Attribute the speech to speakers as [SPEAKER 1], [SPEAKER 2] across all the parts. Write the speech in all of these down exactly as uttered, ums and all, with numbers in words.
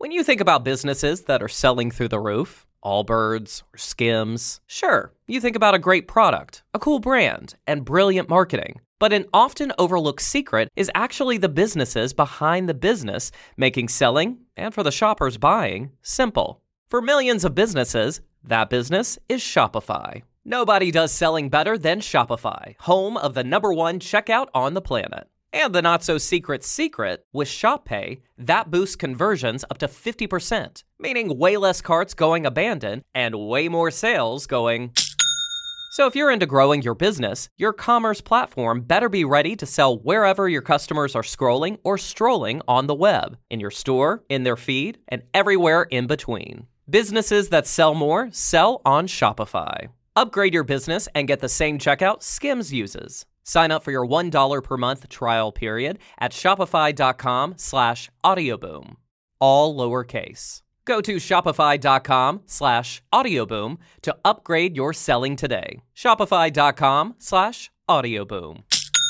[SPEAKER 1] When you think about businesses that are selling through the roof, Allbirds or Skims, sure, you think about a great product, a cool brand, and brilliant marketing. But an often overlooked secret is actually the businesses behind the business, making selling, and for the shoppers buying, simple. For millions of businesses, that business is Shopify. Nobody does selling better than Shopify, home of the number one checkout on the planet. And the not-so-secret secret, with Shop Pay, that boosts conversions up to fifty percent, meaning way less carts going abandoned and way more sales going... So if you're into growing your business, your commerce platform better be ready to sell wherever your customers are scrolling or strolling on the web, in your store, in their feed, and everywhere in between. Businesses that sell more sell on Shopify. Upgrade your business and get the same checkout Skims uses. Sign up for your one dollar per month trial period at shopify.com slash audioboom. All lowercase. Go to shopify.com slash audioboom to upgrade your selling today. Shopify.com slash audioboom.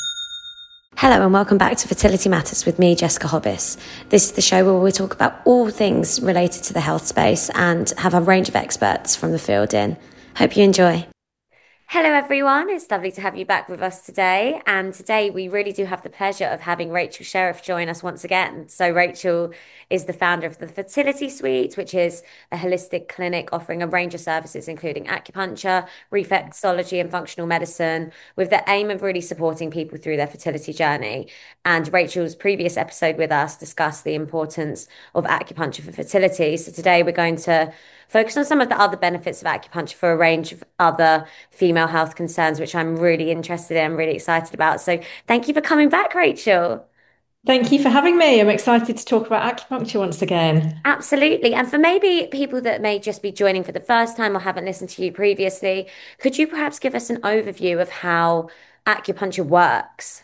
[SPEAKER 2] Hello and welcome back to Fertility Matters with me, Jessica Hobbis. This is the show where we talk about all things related to the health space and have a range of experts from the field in. Hope you enjoy. Hello everyone, it's lovely to have you back with us today, and today we really do have the pleasure of having Rachel Sheriff join us once again. So Rachel is the founder of the Fertility Suite, which is a holistic clinic offering a range of services including acupuncture, reflexology and functional medicine, with the aim of really supporting people through their fertility journey. And Rachel's previous episode with us discussed the importance of acupuncture for fertility. So today we're going to focus on some of the other benefits of acupuncture for a range of other female health concerns, which I'm really interested in, I'm really excited about. So thank you for coming back, Rachel.
[SPEAKER 3] Thank you for having me. I'm excited to talk about acupuncture once again.
[SPEAKER 2] Absolutely. And for maybe people that may just be joining for the first time or haven't listened to you previously, could you perhaps give us an overview of how acupuncture works?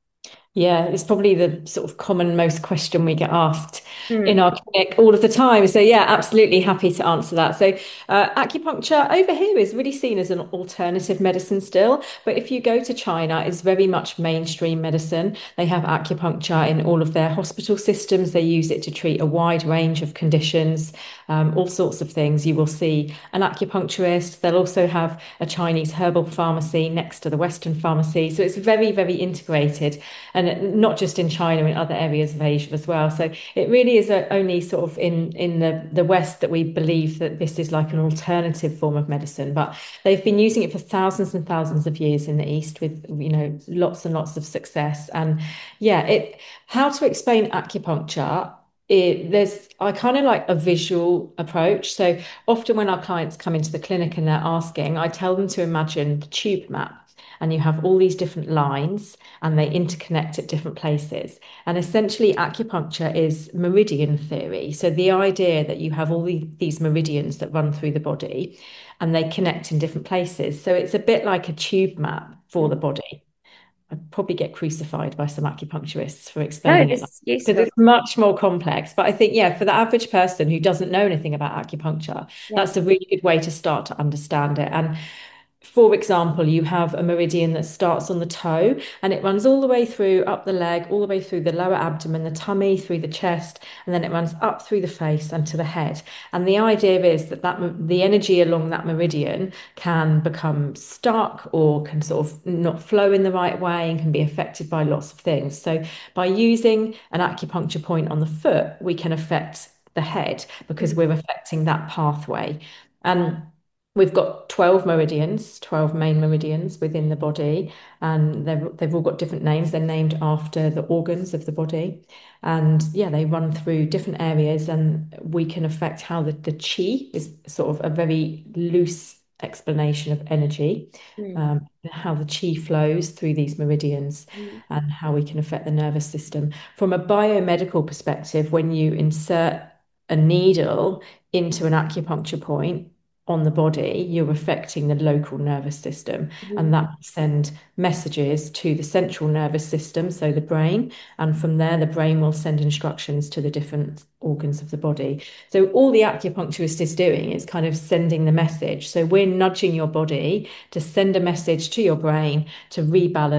[SPEAKER 3] Yeah, it's probably the sort of common most question we get asked
[SPEAKER 2] Mm.
[SPEAKER 3] in our clinic all of the time. So yeah, absolutely happy to answer that. So uh, acupuncture over here is really seen as an alternative medicine still. But if you go to China, it's very much mainstream medicine. They have acupuncture in all of their hospital systems. They use it to treat a wide range of conditions, um, all sorts of things. You will see an acupuncturist. They'll also have a Chinese herbal pharmacy next to the Western pharmacy. So it's very, very integrated. And not just in China, in other areas of Asia as well. So it really is a, only sort of in, in the, the West that we believe that this is like an alternative form of medicine. But they've been using it for thousands and thousands of years in the East with, you know, lots and lots of success. And yeah, it how to explain acupuncture. It, there's I kind of like a visual approach. So often when our clients come into the clinic and they're asking, I tell them to imagine the tube map. And you have all these different lines and they interconnect at different places. And essentially acupuncture is meridian theory. So the idea that you have all the, these meridians that run through the body and they connect in different places. So it's a bit like a tube map for the body. I'd probably get crucified by some acupuncturists for explaining
[SPEAKER 2] No,
[SPEAKER 3] it because it's much more complex. But I think, yeah, for the average person who doesn't know anything about acupuncture, yeah. That's a really good way to start to understand it. And for example, you have a meridian that starts on the toe and it runs all the way through, up the leg, all the way through the lower abdomen, the tummy, through the chest, and then it runs up through the face and to the head. And the idea is that, that the energy along that meridian can become stuck or can sort of not flow in the right way and can be affected by lots of things. So by using an acupuncture point on the foot, we can affect the head because we're affecting that pathway. And we've got twelve meridians, twelve main meridians within the body, and they've, they've all got different names. They're named after the organs of the body. And yeah, they run through different areas and we can affect how the, the chi is sort of a very loose explanation of energy, mm. um, how the chi flows through these meridians mm. and how we can affect the nervous system. From a biomedical perspective, when you insert a needle into an acupuncture point, on the body, you're affecting the local nervous system, mm-hmm. and that will send messages to the central nervous system, so the brain, and from there the brain will send instructions to the different organs of the body. So all the acupuncturist is doing is kind of sending the message. So we're nudging your body to send a message to your brain to rebalance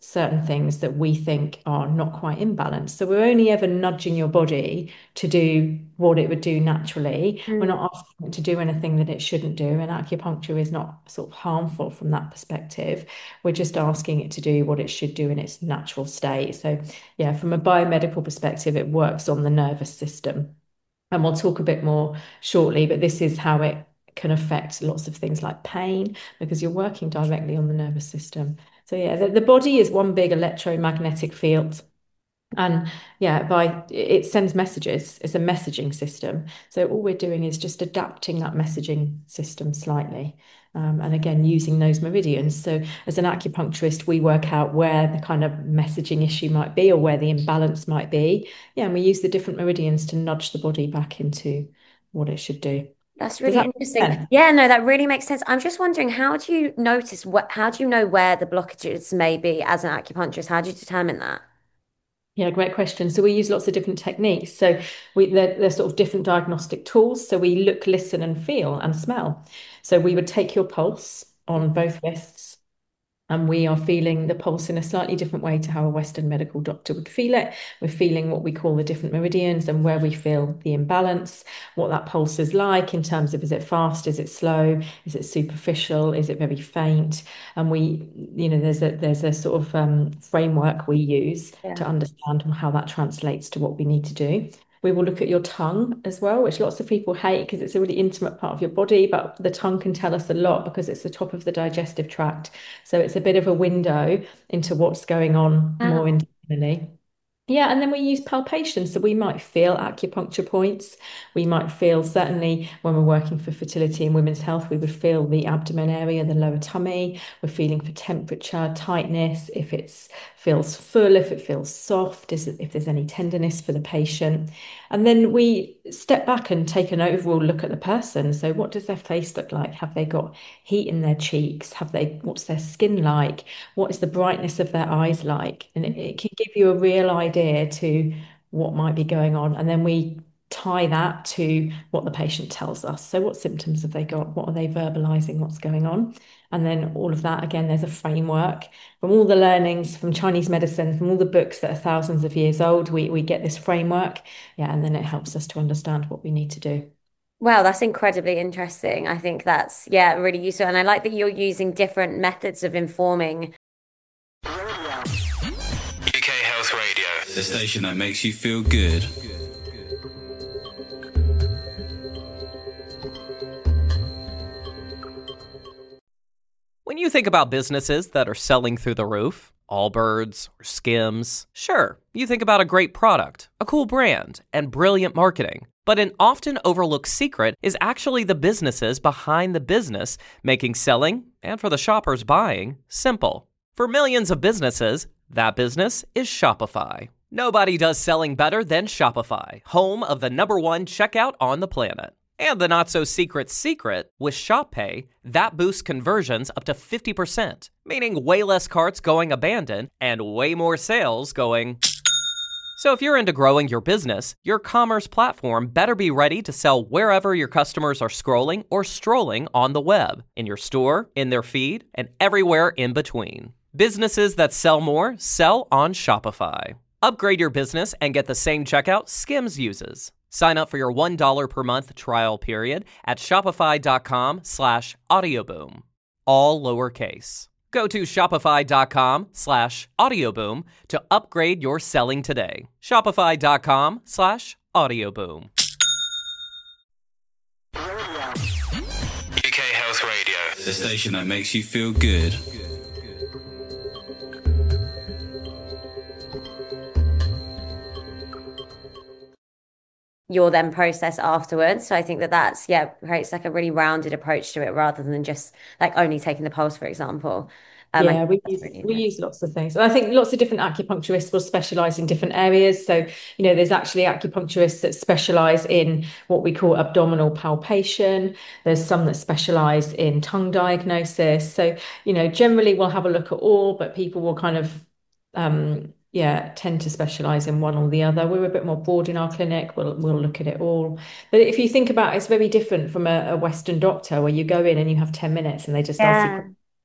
[SPEAKER 3] certain things that we think are not quite in balance. So we're only ever nudging your body to do what it would do naturally. We're
[SPEAKER 2] Mm.
[SPEAKER 3] not asking it to do anything that it shouldn't do. And acupuncture is not sort of harmful from that perspective. We're just asking it to do what it should do in its natural state. So, yeah, from a biomedical perspective, it works on the nervous system. And we'll talk a bit more shortly, but this is how it can affect lots of things like pain because you're working directly on the nervous system. So yeah, the, the body is one big electromagnetic field. And yeah, by it sends messages. It's a messaging system. So all we're doing is just adapting that messaging system slightly. Um, and again, using those meridians. So as an acupuncturist, we work out where the kind of messaging issue might be or where the imbalance might be. Yeah, and we use the different meridians to nudge the body back into what it should do.
[SPEAKER 2] That's
[SPEAKER 3] Does
[SPEAKER 2] really
[SPEAKER 3] that make
[SPEAKER 2] interesting.
[SPEAKER 3] sense?
[SPEAKER 2] Yeah, no, that really makes sense. I'm just wondering, how do you notice what, how do you know where the blockages may be as an acupuncturist? How do you determine that?
[SPEAKER 3] Yeah, great question. So we use lots of different techniques. So we they're, they're sort of different diagnostic tools. So we look, listen, and feel and smell. So we would take your pulse on both wrists, and we are feeling the pulse in a slightly different way to how a Western medical doctor would feel it. We're feeling what we call the different meridians and where we feel the imbalance, what that pulse is like in terms of, is it fast, is it slow, is it superficial, is it very faint? And we, you know, there's a there's a sort of um, framework we use
[SPEAKER 2] Yeah.
[SPEAKER 3] to understand how that translates to what we need to do. We will look at your tongue as well, which lots of people hate because it's a really intimate part of your body, but the tongue can tell us a lot because it's the top of the digestive tract. So it's a bit of a window into what's going on more
[SPEAKER 2] Wow.
[SPEAKER 3] internally. Yeah, and then we use palpation. So we might feel acupuncture points. We might feel, certainly when we're working for fertility and women's health, we would feel the abdomen area, the lower tummy. We're feeling for temperature, tightness, if it feels full, if it feels soft, is if there's any tenderness for the patient. And then we step back and take an overall look at the person. So what does their face look like? Have they got heat in their cheeks? Have they, what's their skin like? What is the brightness of their eyes like? And it, it can give you a real idea to what might be going on. And then we tie that to what the patient tells us. So what symptoms have they got? What are they verbalizing? What's going on? And then all of that, again, there's a framework from all the learnings from Chinese medicine, from all the books that are thousands of years old. We, we get this framework. Yeah, and then it helps us to understand what we need to do.
[SPEAKER 2] Wow, that's incredibly interesting. I think that's, yeah, really useful. And I like that you're using different methods of informing.
[SPEAKER 4] U K Health Radio, the station that makes you feel good.
[SPEAKER 1] When you think about businesses that are selling through the roof, Allbirds or Skims, sure, you think about a great product, a cool brand, and brilliant marketing. But an often overlooked secret is actually the businesses behind the business, making selling, and for the shoppers buying, simple. For millions of businesses, that business is Shopify. Nobody does selling better than Shopify, home of the number one checkout on the planet. And the not-so-secret secret, with Shop Pay, that boosts conversions up to fifty percent, meaning way less carts going abandoned and way more sales going. So if you're into growing your business, your commerce platform better be ready to sell wherever your customers are scrolling or strolling on the web, in your store, in their feed, and everywhere in between. Businesses that sell more sell on Shopify. Upgrade your business and get the same checkout Skims uses. Sign up for your one dollar per month trial period at shopify.com slash audioboom. All lowercase. Go to shopify.com slash audioboom to upgrade your selling today. Shopify.com slash audioboom.
[SPEAKER 4] U K Health Radio, the station that makes you feel good.
[SPEAKER 2] You'll then process afterwards. So I think that that's, yeah, creates like a really rounded approach to it rather than just like only taking the pulse, for example. Um, I
[SPEAKER 3] Yeah,
[SPEAKER 2] think
[SPEAKER 3] we
[SPEAKER 2] that's
[SPEAKER 3] use
[SPEAKER 2] really
[SPEAKER 3] we
[SPEAKER 2] interesting.
[SPEAKER 3] use lots of things. And I think lots of different acupuncturists will specialize in different areas. So, you know, there's actually acupuncturists that specialize in what we call abdominal palpation. There's some that specialize in tongue diagnosis. So, you know, generally we'll have a look at all, but people will kind of um yeah, tend to specialize in one or the other. We're a bit more broad in our clinic. We'll we'll look at it all. But if you think about it, it's very different from a, a Western doctor where you go in and you have ten minutes and they just ask you
[SPEAKER 2] Yeah.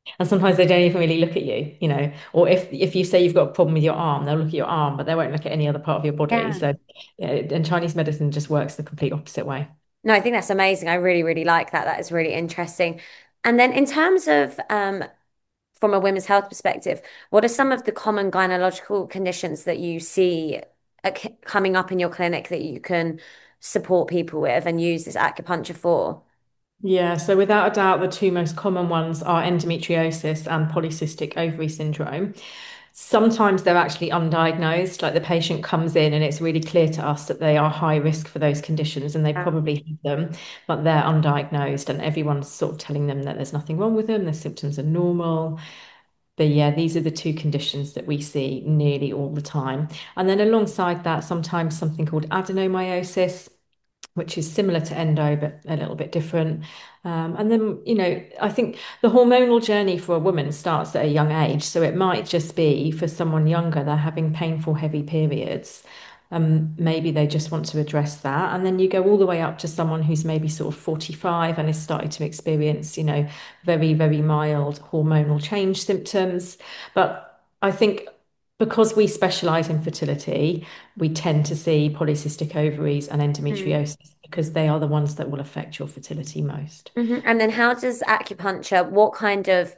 [SPEAKER 3] And sometimes they don't even really look at you, you know, or if if you say you've got a problem with your arm, they'll look at your arm, but they won't look at any other part of your body.
[SPEAKER 2] Yeah.
[SPEAKER 3] So, yeah, and Chinese medicine just works the complete opposite way.
[SPEAKER 2] No, I think that's amazing. I really, really like that. That is really interesting. And then in terms of um, from a women's health perspective, what are some of the common gynecological conditions that you see uh, c- coming up in your clinic that you can support people with and use this acupuncture for?
[SPEAKER 3] Yeah, so without a doubt, the two most common ones are endometriosis and polycystic ovary syndrome. Sometimes they're actually undiagnosed, like the patient comes in and it's really clear to us that they are high risk for those conditions and they
[SPEAKER 2] Yeah.
[SPEAKER 3] probably have them, but they're undiagnosed and everyone's sort of telling them that there's nothing wrong with them, their symptoms are normal. But yeah, these are the two conditions that we see nearly all the time. And then alongside that, sometimes something called adenomyosis, which is similar to endo, but a little bit different. Um, and then, you know, I think the hormonal journey for a woman starts at a young age. So it might just be for someone younger, they're having painful, heavy periods. Um, maybe they just want to address that. And then you go all the way up to someone who's maybe sort of forty-five and is starting to experience, you know, very, very mild hormonal change symptoms. But I think because we specialize in fertility, we tend to see polycystic ovaries and
[SPEAKER 2] Mm.
[SPEAKER 3] endometriosis because they are the ones that will affect your fertility most.
[SPEAKER 2] hmm And then how does acupuncture, what kind of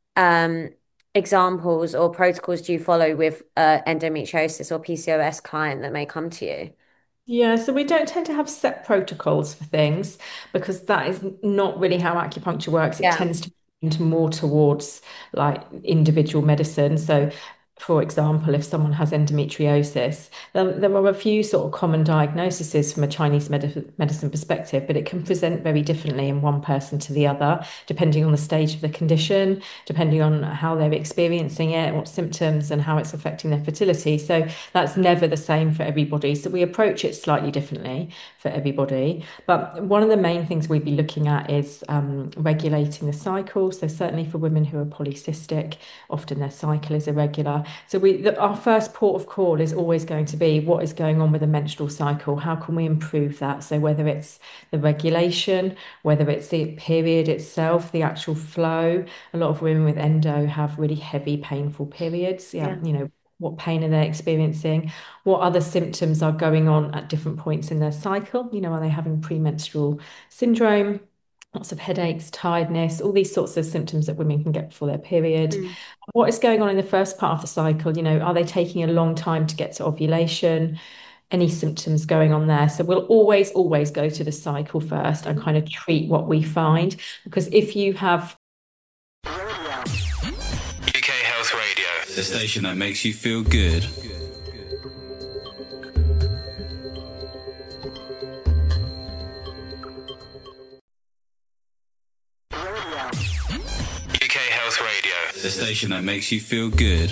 [SPEAKER 2] um, examples or protocols do you follow with uh, endometriosis or P C O S client that may come to you?
[SPEAKER 3] Yeah, so we don't tend to have set protocols for things because that is not really how acupuncture works. It
[SPEAKER 2] Yeah.
[SPEAKER 3] tends to into more towards like individual medicine. So, for example, if someone has endometriosis, there, there are a few sort of common diagnoses from a Chinese medi medicine perspective, but it can present very differently in one person to the other, depending on the stage of the condition, depending on how they're experiencing it, what symptoms, and how it's affecting their fertility. So that's never the same for everybody. So we approach it slightly differently for everybody. But one of the main things we'd be looking at is um, regulating the cycle. So certainly for women who are polycystic, often their cycle is irregular. So we, the, our first port of call is always going to be what is going on with the menstrual cycle? How can we improve that? So whether it's the regulation, whether it's the period itself, the actual flow. A lot of women with endo have really heavy, painful periods. Yeah,
[SPEAKER 2] Yeah.
[SPEAKER 3] you know, what pain are they experiencing? What other symptoms are going on at different points in their cycle? You know, are they having premenstrual syndrome? Lots of headaches, tiredness, all these sorts of symptoms that women can get before their period.
[SPEAKER 2] Mm.
[SPEAKER 3] What is going on in the first part of the cycle? You know, are they taking a long time to get to ovulation? Any symptoms going on there? So we'll always, always go to the cycle first and kind of treat what we find. Because if you have
[SPEAKER 4] U K Health Radio, the station that makes you feel good. U K Health Radio, the station that makes you feel good.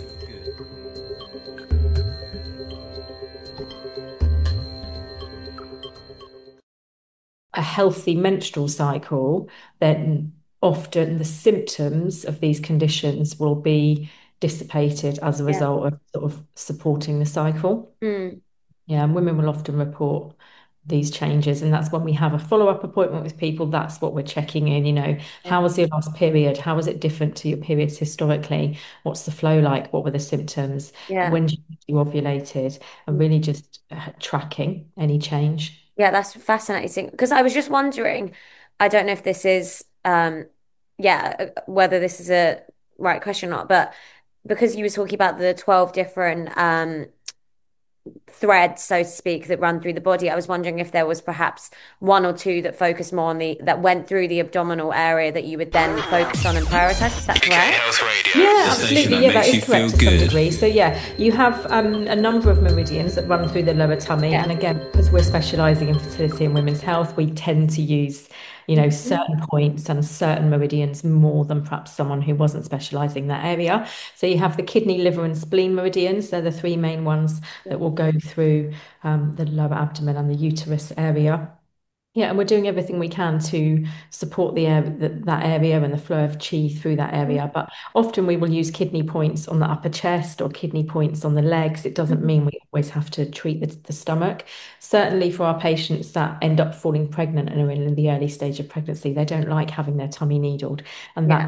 [SPEAKER 3] a healthy menstrual cycle, then often the symptoms of these conditions will be dissipated as a
[SPEAKER 2] Yeah.
[SPEAKER 3] result of sort of supporting the cycle.
[SPEAKER 2] Mm.
[SPEAKER 3] Yeah, and women will often report these changes, and that's when we have a follow-up appointment with people. That's what we're checking in, you know, how was your last period? How was it different to your periods historically? What's the flow like? What were the symptoms?
[SPEAKER 2] Yeah.
[SPEAKER 3] When did you ovulated? And really just uh, tracking any change.
[SPEAKER 2] Yeah, that's fascinating. Because I was just wondering, I don't know if this is, um, yeah, uh, whether this is a right question or not, but because you were talking about the twelve different um, threads, so to speak, that run through the body, I was wondering if there was perhaps one or two that focus more on the, that went through the abdominal area that you would then focus on and prioritize. Is that
[SPEAKER 4] U K
[SPEAKER 2] correct?
[SPEAKER 4] Health Radio,
[SPEAKER 3] Yeah,
[SPEAKER 4] the station
[SPEAKER 3] absolutely.
[SPEAKER 4] that
[SPEAKER 3] Yeah, that
[SPEAKER 4] makes you
[SPEAKER 3] is
[SPEAKER 4] feel
[SPEAKER 3] correct to some
[SPEAKER 4] good.
[SPEAKER 3] degree. So yeah, you have um, a number of meridians that run through the lower tummy.
[SPEAKER 2] Yeah.
[SPEAKER 3] And again, because we're specialising in fertility and women's health, we tend to use, you know, certain points and certain meridians more than perhaps someone who wasn't specialising in that area. So you have the kidney, liver, and spleen meridians. They're the three main ones that will go through um, the lower abdomen and the uterus area. Yeah, and we're doing everything we can to support the area, that, that area and the flow of chi through that area. But often we will use kidney points on the upper chest or kidney points on the legs. It doesn't mean we always have to treat the, the stomach. Certainly for our patients that end up falling pregnant and are in the early stage of pregnancy, they don't like having their tummy needled. And
[SPEAKER 2] Yeah.
[SPEAKER 3] that is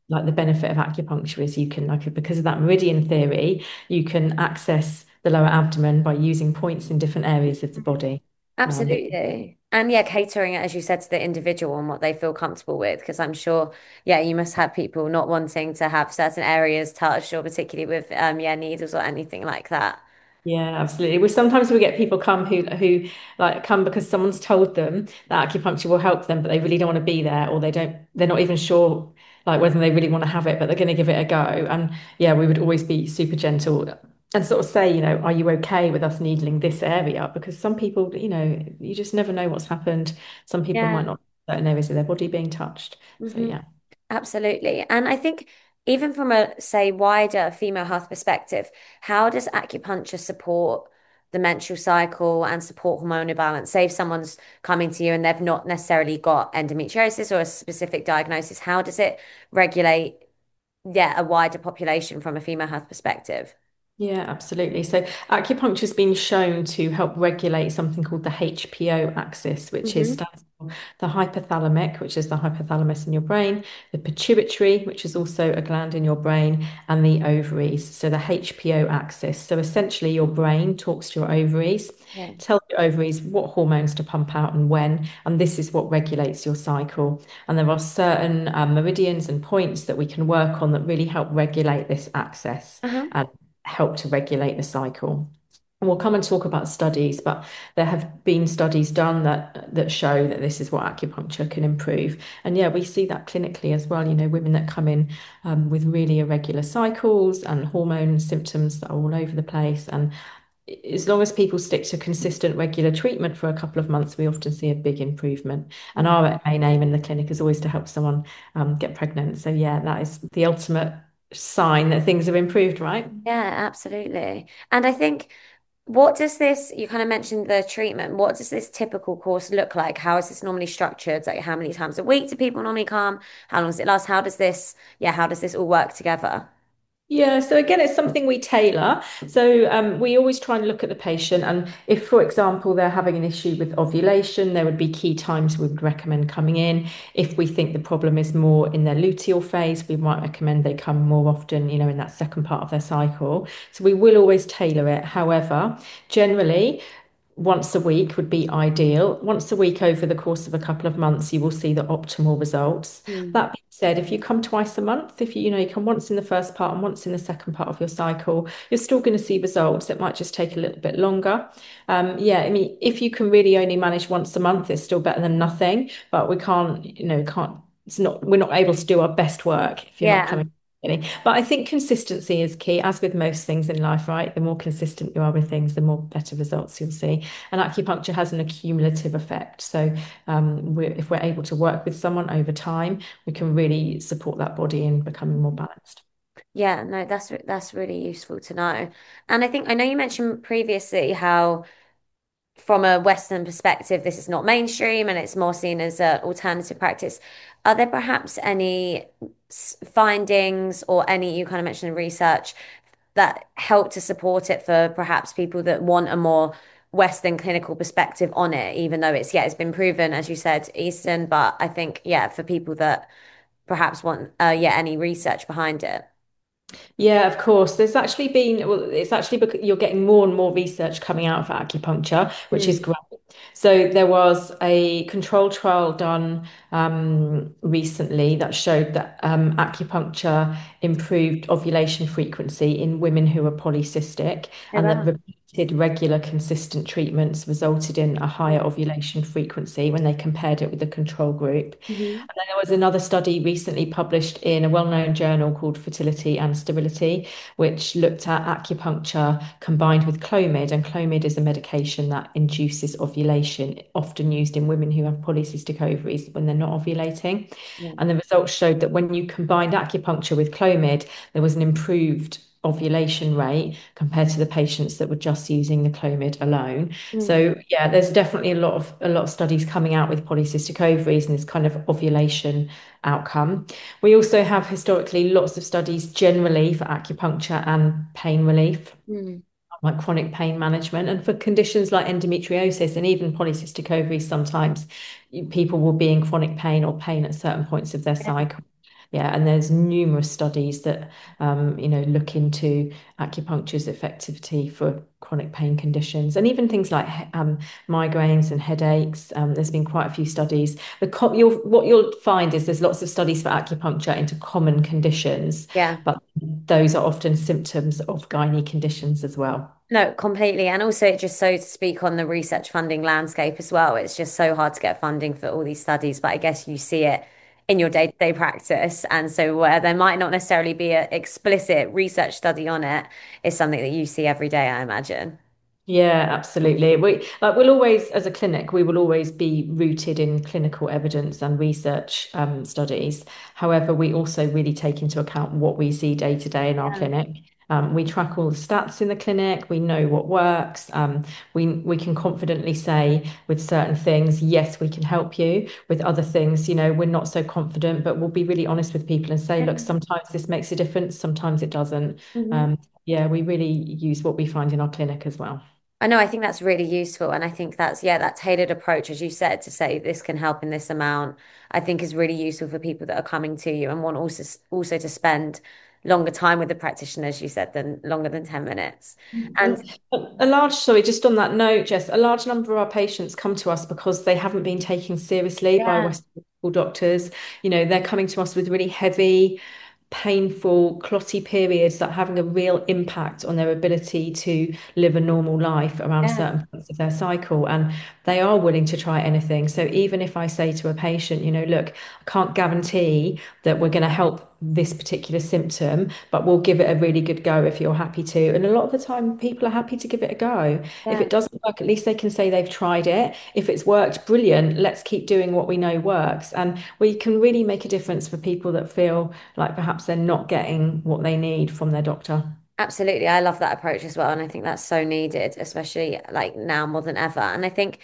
[SPEAKER 3] like the benefit of acupuncture is you can, like, because of that meridian theory, you can access the lower abdomen by using points in different areas of the body. Um,
[SPEAKER 2] Absolutely. And yeah, catering it, as you said, to the individual and what they feel comfortable with. Because I'm sure, yeah, you must have people not wanting to have certain areas touched, or particularly with, um, yeah, needles or anything like that.
[SPEAKER 3] Yeah, absolutely. We sometimes we get people come who who like come because someone's told them that acupuncture will help them, but they really don't want to be there, or they don't, they're not even sure like whether they really want to have it, but they're going to give it a go. And yeah, we would always be super gentle and sort of say, you know, are you okay with us needling this area? Because some people, you know, you just never know what's happened. Some people might
[SPEAKER 2] Yeah.
[SPEAKER 3] not certain areas of their body being touched. So
[SPEAKER 2] Hmm.
[SPEAKER 3] yeah.
[SPEAKER 2] Absolutely. And I think even from a, say, wider female health perspective, how does acupuncture support the menstrual cycle and support hormonal balance? Say if someone's coming to you and they've not necessarily got endometriosis or a specific diagnosis, how does it regulate, yeah, a wider population from a female health perspective?
[SPEAKER 3] Yeah, absolutely. So acupuncture has been shown to help regulate something called the H P O axis, which is
[SPEAKER 2] Hmm.
[SPEAKER 3] stands for the hypothalamic, which is the hypothalamus in your brain, the pituitary, which is also a gland in your brain, and the ovaries. So the H P O axis. So essentially, your brain talks to your ovaries,
[SPEAKER 2] Yeah.
[SPEAKER 3] tells your ovaries what hormones to pump out and when, and this is what regulates your cycle. And there are certain um, meridians and points that we can work on that really help regulate this axis
[SPEAKER 2] Uh-huh.
[SPEAKER 3] and help to regulate the cycle. And we'll come and talk about studies, but there have been studies done that that show that this is what acupuncture can improve. And yeah, we see that clinically as well. You know, women that come in um, with really irregular cycles and hormone symptoms that are all over the place. And as long as people stick to consistent, regular treatment for a couple of months, we often see a big improvement. And our main aim in the clinic is always to help someone um, get pregnant. So yeah, that is the ultimate sign that things have improved, right?
[SPEAKER 2] Yeah, absolutely. And I think, what does this, you kind of mentioned the treatment, what does this typical course look like? How is this normally structured? Like how many times a week do people normally come? How long does it last? How does this, yeah, how does this all work together?
[SPEAKER 3] Yeah, so again, it's something we tailor. So um, we always try and look at the patient. And if, for example, they're having an issue with ovulation, there would be key times we would recommend coming in. If we think the problem is more in their luteal phase, we might recommend they come more often, you know, in that second part of their cycle. So we will always tailor it. However, generally, once a week would be ideal. Once a week over the course of a couple of months, you will see the optimal results.
[SPEAKER 2] Mm.
[SPEAKER 3] That being said, if you come twice a month, if you, you know, you come once in the first part and once in the second part of your cycle, you're still going to see results. It might just take a little bit longer. Um, yeah, I mean, if you can really only manage once a month, it's still better than nothing, but we can't, you know, can't, it's not, we're not able to do our best work if you're not
[SPEAKER 2] Yeah.
[SPEAKER 3] coming. But I think consistency is key, as with most things in life, right? The more consistent you are with things, the more better results you'll see. And acupuncture has an accumulative effect. So um, we're, if we're able to work with someone over time, we can really support that body in becoming more balanced.
[SPEAKER 2] Yeah, no, that's that's really useful to know. And I think I know you mentioned previously how from a Western perspective, this is not mainstream and it's more seen as an alternative practice. Are there perhaps any s- findings or any, you kind of mentioned research that help to support it for perhaps people that want a more Western clinical perspective on it, even though it's, yeah, it's been proven, as you said, Eastern, but I think, yeah, for people that perhaps want, uh, yeah, any research behind it.
[SPEAKER 3] Yeah, of course. There's actually been, well, it's actually because you're getting more and more research coming out for acupuncture, which is
[SPEAKER 2] Mm.
[SPEAKER 3] great. So there was a control trial done um, recently that showed that um, acupuncture improved ovulation frequency in women who are polycystic,
[SPEAKER 2] Oh,
[SPEAKER 3] and that
[SPEAKER 2] wow.
[SPEAKER 3] repeated regular consistent treatments resulted in a higher ovulation frequency when they compared it with the control group.
[SPEAKER 2] Hmm.
[SPEAKER 3] And then there was another study recently published in a well-known journal called Fertility and Sterility, which looked at acupuncture combined with Clomid. And Clomid is a medication that induces ovulation, often used in women who have polycystic ovaries when they're not ovulating.
[SPEAKER 2] Yeah.
[SPEAKER 3] And the results showed that when you combined acupuncture with Clomid, there was an improved ovulation rate compared to the patients that were just using the Clomid alone.
[SPEAKER 2] Mm.
[SPEAKER 3] So yeah, there's definitely a lot of a lot of studies coming out with polycystic ovaries and this kind of ovulation outcome. We also have historically lots of studies generally for acupuncture and pain relief,
[SPEAKER 2] Mm.
[SPEAKER 3] like chronic pain management, and for conditions like endometriosis and even polycystic ovaries. Sometimes people will be in chronic pain or pain at certain points of their
[SPEAKER 2] Yeah.
[SPEAKER 3] cycle. Yeah, and there's numerous studies that um, you know, look into acupuncture's effectivity for chronic pain conditions and even things like um, migraines and headaches. Um, there's been quite a few studies. The co you'll, what you'll find is there's lots of studies for acupuncture into common conditions,
[SPEAKER 2] Yeah.
[SPEAKER 3] but those are often symptoms of gynae conditions as well.
[SPEAKER 2] No, completely. And also, just so to speak on the research funding landscape as well, it's just so hard to get funding for all these studies. But I guess you see it in your day-to-day practice. And so, where there might not necessarily be an explicit research study on it, is something that you see every day, I imagine.
[SPEAKER 3] Yeah, absolutely. We like we'll always, as a clinic, we will always be rooted in clinical evidence and research um, studies. However, we also really take into account what we see day to day in our
[SPEAKER 2] Yeah.
[SPEAKER 3] clinic. Um, we track all the stats in the clinic. We know what works. Um, we we can confidently say with certain things, yes, we can help you. With other things, you know, we're not so confident, but we'll be really honest with people and say, look, sometimes this makes a difference, sometimes it doesn't.
[SPEAKER 2] Mhm.
[SPEAKER 3] Um, yeah, we really use what we find in our clinic as well.
[SPEAKER 2] I know, I think that's really useful. And I think that's, yeah, that tailored approach, as you said, to say this can help in this amount, I think is really useful for people that are coming to you and want also also to spend longer time with the practitioner, as you said, than longer than ten minutes. And
[SPEAKER 3] And a a large, sorry, just on that note, Jess, a large number of our patients come to us because they haven't been taken seriously by
[SPEAKER 2] yeah,
[SPEAKER 3] Western medical doctors. You know, they're coming to us with really heavy, painful, clotty periods that are having a real impact on their ability to live a normal life around
[SPEAKER 2] yeah.
[SPEAKER 3] certain points of their cycle. And they are willing to try anything. So even if I say to a patient, you know, look, I can't guarantee that we're going to help this particular symptom, but we'll give it a really good go if you're happy to. And a lot of the time, people are happy to give it a go. If
[SPEAKER 2] Yeah.
[SPEAKER 3] it doesn't work, at least they can say they've tried it. If it's worked, brilliant. Let's keep doing what we know works. And we can really make a difference for people that feel like perhaps they're not getting what they need from their doctor.
[SPEAKER 2] Absolutely. I love that approach as well. And I think that's so needed, especially like now more than ever. And I think,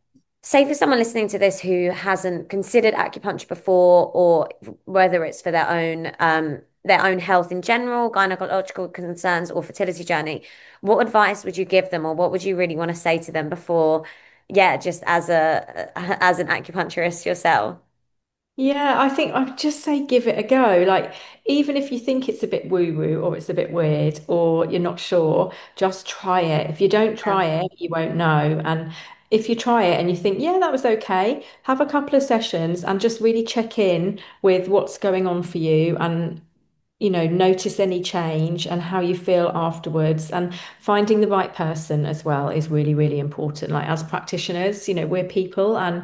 [SPEAKER 2] say for someone listening to this who hasn't considered acupuncture before, or whether it's for their own um their own health in general, gynecological concerns or fertility journey, what advice would you give them, or what would you really want to say to them before, yeah, just as a as an acupuncturist yourself?
[SPEAKER 3] Yeah, I think I'd just say give it a go. Like, even if you think it's a bit woo-woo or it's a bit weird or you're not sure, just try it. If you don't
[SPEAKER 2] Yeah.
[SPEAKER 3] try it, you won't know. And if you try it and you think, yeah, that was okay, have a couple of sessions and just really check in with what's going on for you and, you know, notice any change and how you feel afterwards. And finding the right person as well is really, really important. Like, as practitioners, you know, we're people and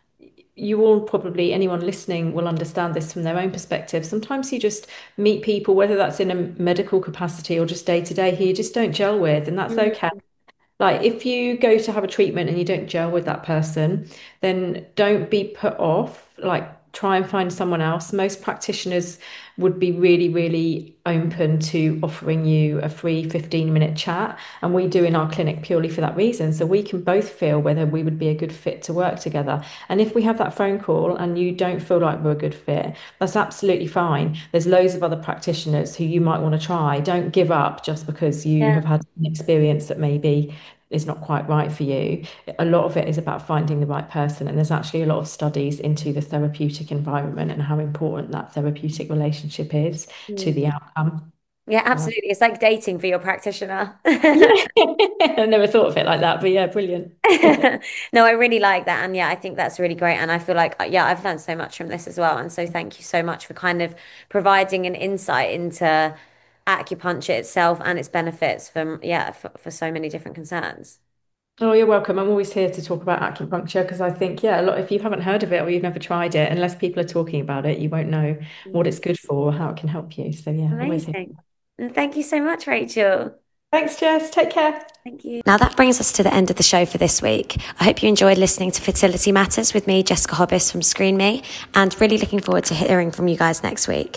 [SPEAKER 3] you all probably, anyone listening will understand this from their own perspective. Sometimes you just meet people, whether that's in a medical capacity or just day to day, who you just don't gel with, and that's
[SPEAKER 2] Mm.
[SPEAKER 3] okay. Like, if you go to have a treatment and you don't gel with that person, then don't be put off. Like, try and find someone else. Most practitioners would be really, really open to offering you a free fifteen minute chat. And we do in our clinic purely for that reason. So we can both feel whether we would be a good fit to work together. And if we have that phone call and you don't feel like we're a good fit, that's absolutely fine. There's loads of other practitioners who you might want to try. Don't give up just because you
[SPEAKER 2] Yeah.
[SPEAKER 3] have had an experience that maybe is not quite right for you. A lot of it is about finding the right person. And there's actually a lot of studies into the therapeutic environment and how important that therapeutic relationship is to
[SPEAKER 2] Mm.
[SPEAKER 3] the outcome.
[SPEAKER 2] Yeah,
[SPEAKER 3] So,
[SPEAKER 2] absolutely. It's like dating for your practitioner.
[SPEAKER 3] yeah, I never thought of it like that, but yeah, brilliant.
[SPEAKER 2] No, I really like that. And yeah, I think that's really great. And I feel like, uh, yeah, I've learned so much from this as well. And so thank you so much for kind of providing an insight into acupuncture itself and its benefits from, yeah, for, for so many different concerns.
[SPEAKER 3] Oh, you're welcome. I'm always here to talk about acupuncture because I think, yeah, a lot, if you haven't heard of it or you've never tried it, unless people are talking about it, you won't know what it's good for or how it can help you. So yeah, always here.
[SPEAKER 2] Amazing. And thank you so much, Rachel.
[SPEAKER 3] Thanks, Jess. Take care.
[SPEAKER 2] Thank you. Now that brings us to the end of the show for this week. I hope you enjoyed listening to Fertility Matters with me, Jessica Hobbis from Screen Me, and really looking forward to hearing from you guys next week.